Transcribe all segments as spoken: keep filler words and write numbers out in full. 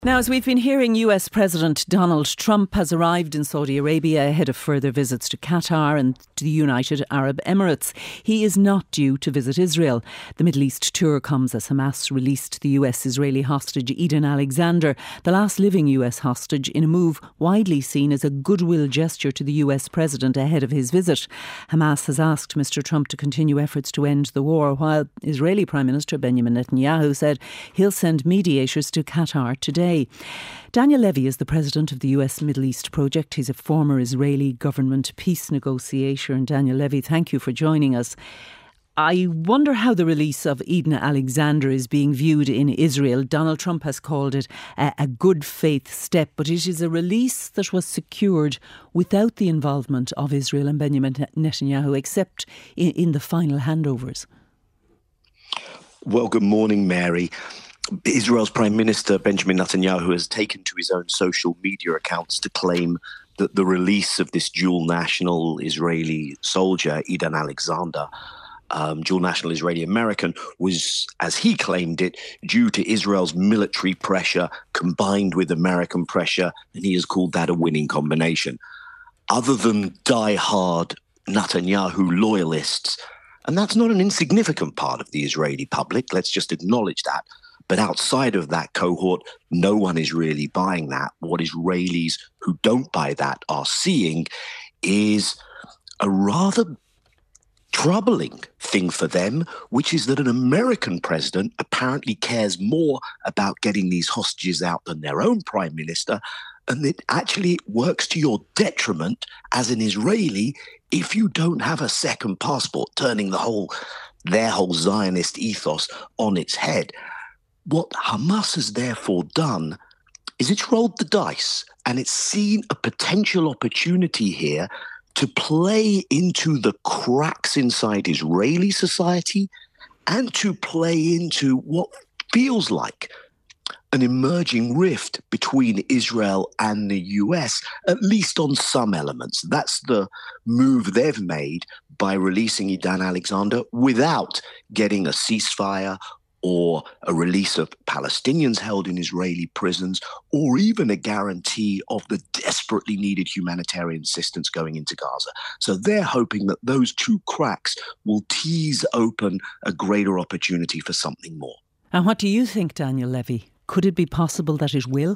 Now, as we've been hearing, U S President Donald Trump has arrived in Saudi Arabia ahead of further visits to Qatar and to the United Arab Emirates. He is not due to visit Israel. The Middle East tour comes as Hamas released the U S-Israeli hostage Eden Alexander, the last living U S hostage, in a move widely seen as a goodwill gesture to the U S President ahead of his visit. Hamas has asked Mr Trump to continue efforts to end the war, while Israeli Prime Minister Benjamin Netanyahu said he'll send mediators to Qatar today. Daniel Levy is the president of the U S Middle East Project. He's a former Israeli government peace negotiator. And Daniel Levy, thank you for joining us. I wonder how the release of Eden Alexander is being viewed in Israel. Donald Trump has called it a, a good faith step, but it is a release that was secured without the involvement of Israel and Benjamin Netanyahu, except in, in the final handovers. Well, good morning, Mary. Israel's Prime Minister Benjamin Netanyahu has taken to his own social media accounts to claim that the release of this dual national Israeli soldier, Eden Alexander, um, dual national Israeli American, was, as he claimed it, due to Israel's military pressure combined with American pressure, and he has called that a winning combination. Other than die-hard Netanyahu loyalists, and that's not an insignificant part of the Israeli public, let's just acknowledge that. But outside of that cohort, no one is really buying that. What Israelis who don't buy that are seeing is a rather troubling thing for them, which is that an American president apparently cares more about getting these hostages out than their own prime minister, and it actually works to your detriment as an Israeli if you don't have a second passport, turning the whole, their whole Zionist ethos on its head. What Hamas has therefore done is it's rolled the dice, and it's seen a potential opportunity here to play into the cracks inside Israeli society and to play into what feels like an emerging rift between Israel and the U S, at least on some elements. That's the move they've made by releasing Eden Alexander without getting a ceasefire or a release of Palestinians held in Israeli prisons, or even a guarantee of the desperately needed humanitarian assistance going into Gaza. So they're hoping that those two cracks will tease open a greater opportunity for something more. And what do you think, Daniel Levy? Could it be possible that it will?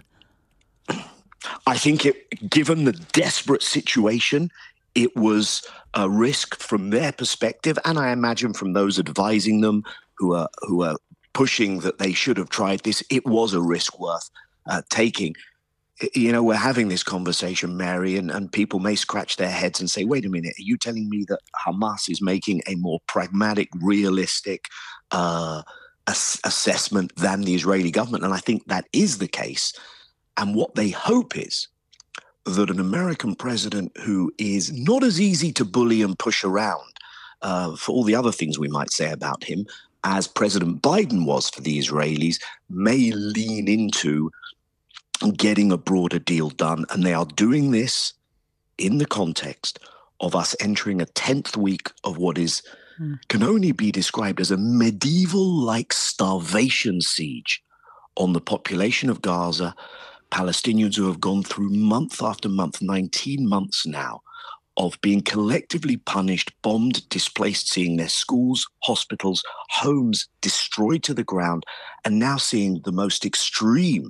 I think, it, given the desperate situation, it was a risk from their perspective, and I imagine from those advising them who are who are pushing that they should have tried this. It was a risk worth uh, taking. You know, we're having this conversation, Mary, and, and people may scratch their heads and say, wait a minute, are you telling me that Hamas is making a more pragmatic, realistic uh, ass- assessment than the Israeli government? And I think that is the case. And what they hope is that an American president who is not as easy to bully and push around uh, for all the other things we might say about him, as President Biden was for the Israelis, may lean into getting a broader deal done. And they are doing this in the context of us entering a tenth week of what is mm. can only be described as a medieval-like starvation siege on the population of Gaza, Palestinians who have gone through month after month, nineteen months now, of being collectively punished, bombed, displaced, seeing their schools, hospitals, homes destroyed to the ground, and now seeing the most extreme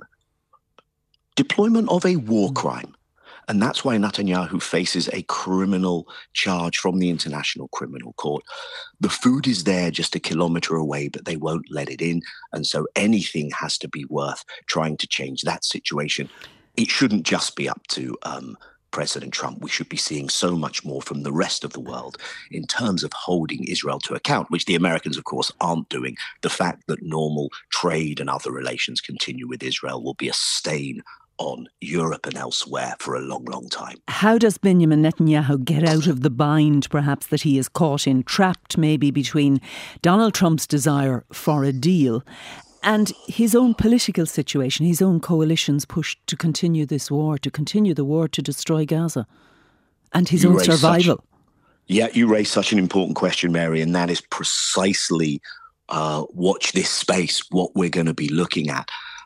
deployment of a war crime. And that's why Netanyahu faces a criminal charge from the International Criminal Court. The food is there just a kilometre away, but they won't let it in. And so anything has to be worth trying to change that situation. It shouldn't just be up to um, President Trump. We should be seeing so much more from the rest of the world in terms of holding Israel to account, which the Americans, of course, aren't doing. The fact that normal trade and other relations continue with Israel will be a stain on Europe and elsewhere for a long, long time. How does Benjamin Netanyahu get out of the bind, perhaps, that he is caught in, trapped maybe between Donald Trump's desire for a deal and his own political situation, his own coalition's push to continue this war, to continue the war to destroy Gaza, and his you own survival? Such, yeah, you raise such an important question, Mary, and that is precisely, uh, watch this space, what we're going to be looking at.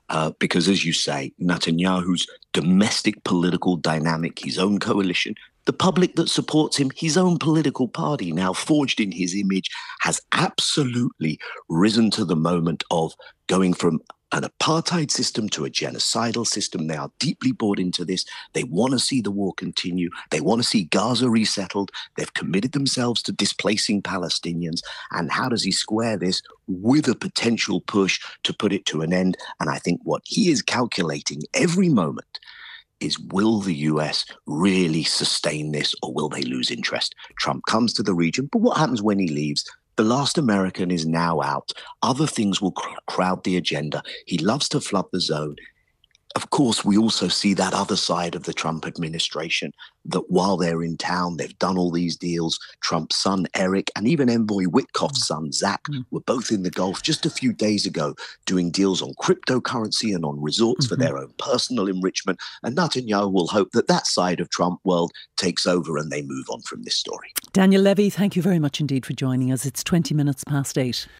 Uh, because, as you say, Netanyahu's domestic political dynamic, his own coalition, the public that supports him, his own political party, now forged in his image, has absolutely risen to the moment of going from an apartheid system to a genocidal system. They are deeply bought into this. They want to see the war continue. They want to see Gaza resettled. They've committed themselves to displacing Palestinians. And how does he square this with a potential push to put it to an end? And I think what he is calculating every moment is, will the U S really sustain this, or will they lose interest? Trump comes to the region, but what happens when he leaves? The last American is now out. Other things will cr- crowd the agenda. He loves to flood the zone. Of course, we also see that other side of the Trump administration, that while they're in town, they've done all these deals. Trump's son, Eric, and even Envoy Witkoff's son, Zach, mm. were both in the Gulf just a few days ago doing deals on cryptocurrency and on resorts mm-hmm. for their own personal enrichment. And Netanyahu will hope that that side of Trump world takes over and they move on from this story. Daniel Levy, thank you very much indeed for joining us. It's twenty minutes past eight.